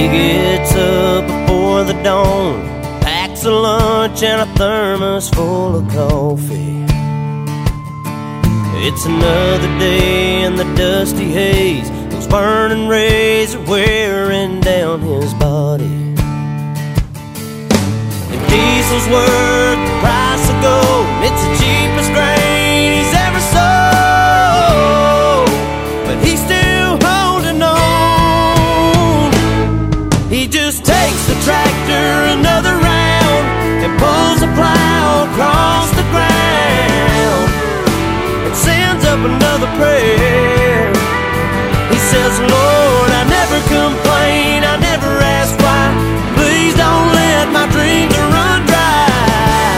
He gets up before the dawn, packs a lunch and a thermos full of coffee. It's another day in the dusty haze. Those burning rays are wearing down his body. If diesel's worth the price of gold, it's the cheapest grain he's ever sold, but he's still holding on. He just takes the tractor another round and pulls the plow across the ground and sends up another prayer. He says, Lord, I never complain, I never ask why. Please don't let my dreams run dry.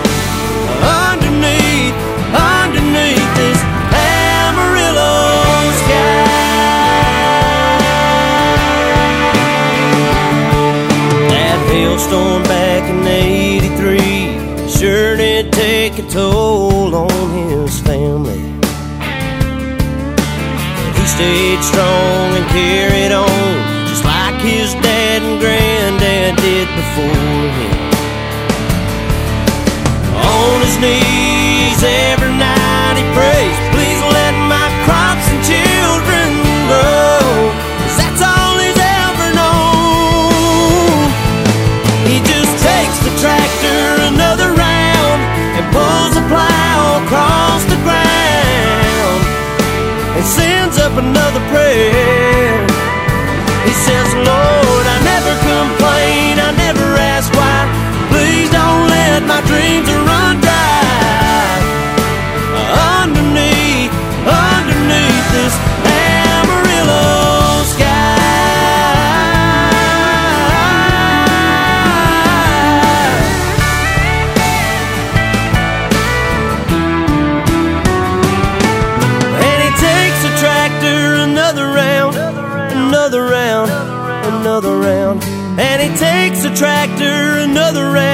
Underneath this Amarillo sky. That hailstorm back in '83 sure did take a toll on his family. He stayed strong and carried on, just like his dad and granddad did before him. On his knees every night he prays, please let my crops and children grow, 'cause that's all he's ever known. He just takes the tractor another round and pulls the plow across the ground and sends up another prayer. He says, Lord, I never complain, I never ask why. Please don't let my dreams run dry. Underneath this Amarillo another round, and he takes a tractor another round.